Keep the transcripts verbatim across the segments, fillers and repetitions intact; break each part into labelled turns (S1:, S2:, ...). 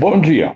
S1: Bom dia.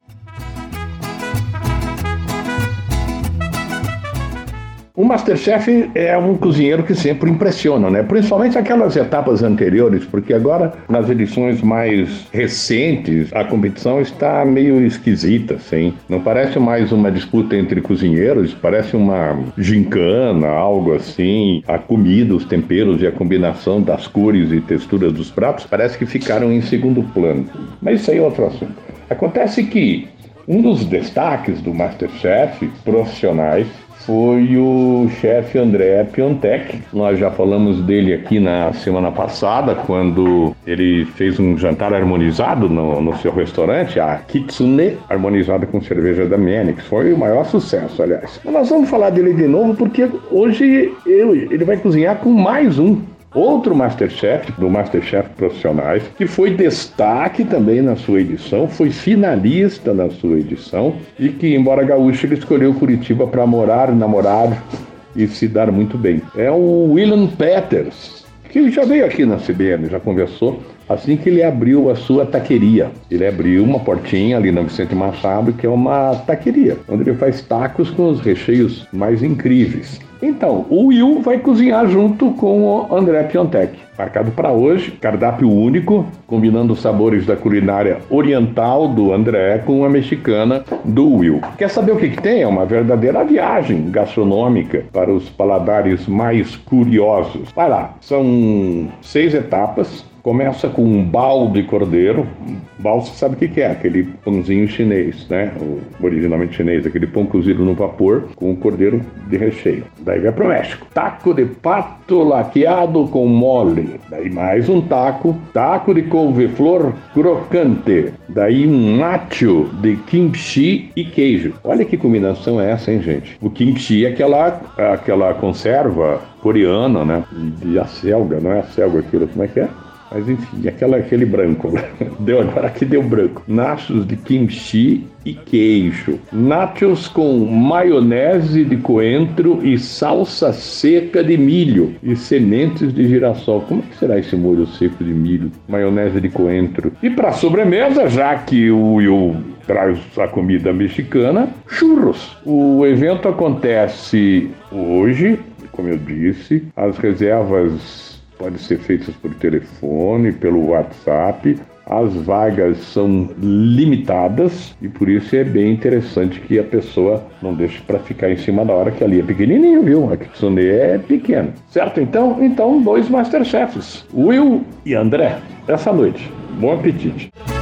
S1: O MasterChef é um cozinheiro que sempre impressiona, né? Principalmente aquelas etapas anteriores, porque agora, nas edições mais recentes, a competição está meio esquisita, assim. Não parece mais uma disputa entre cozinheiros, parece uma gincana, algo assim. A comida, os temperos e a combinação das cores e texturas dos pratos parece que ficaram em segundo plano. Mas isso aí é outro assunto. Acontece que um dos destaques do MasterChef profissionais foi o chefe André Piontek. Nós já falamos dele aqui na semana passada, quando ele fez um jantar harmonizado no, no seu restaurante, a Kitsune, harmonizada com cerveja da Mennix. Foi o maior sucesso, aliás. Mas nós vamos falar dele de novo, porque hoje eu, ele vai cozinhar com mais um. Outro MasterChef, do MasterChef Profissionais, que foi destaque também na sua edição, foi finalista na sua edição, e que, embora gaúcho, ele escolheu Curitiba para morar, namorar e se dar muito bem. É o William Peters, que já veio aqui na C B N, já conversou, assim que ele abriu a sua taqueria. Ele abriu uma portinha ali na Vicente Machado, que é uma taqueria, onde ele faz tacos com os recheios mais incríveis. Então, o Will vai cozinhar junto com o André Piontek. Marcado para hoje, cardápio único, combinando os sabores da culinária oriental do André com a mexicana do Will. Quer saber o que, que tem? É uma verdadeira viagem gastronômica para os paladares mais curiosos. Vai lá, são seis etapas. Começa com um bao de cordeiro. Bao, você sabe o que é? Aquele pãozinho chinês, né? O, originalmente chinês, aquele pão cozido no vapor com o cordeiro de recheio. Daí vai pro México. Taco de pato laqueado com mole. Daí mais um taco. Taco de couve-flor crocante. Daí um nacho de kimchi e queijo. Olha que combinação é essa, hein, gente? O kimchi é aquela, aquela conserva coreana, né? De acelga, não é acelga aquilo, como é que é? Mas enfim, aquela, aquele branco. Deu agora que deu branco. Nachos de kimchi e queijo. Nachos com maionese de coentro e salsa seca de milho e sementes de girassol. Como é que será esse molho seco de milho? Maionese de coentro. E para sobremesa, já que o Will traz a comida mexicana, churros. O evento acontece hoje, como eu disse. As reservas podem ser feitas por telefone, pelo WhatsApp. As vagas são limitadas e por isso é bem interessante que a pessoa não deixe para ficar em cima da hora, que ali é pequenininho, viu? A Kitsune é pequena. Certo? Então, então dois Masterchefs, Will e André, essa noite. Bom apetite!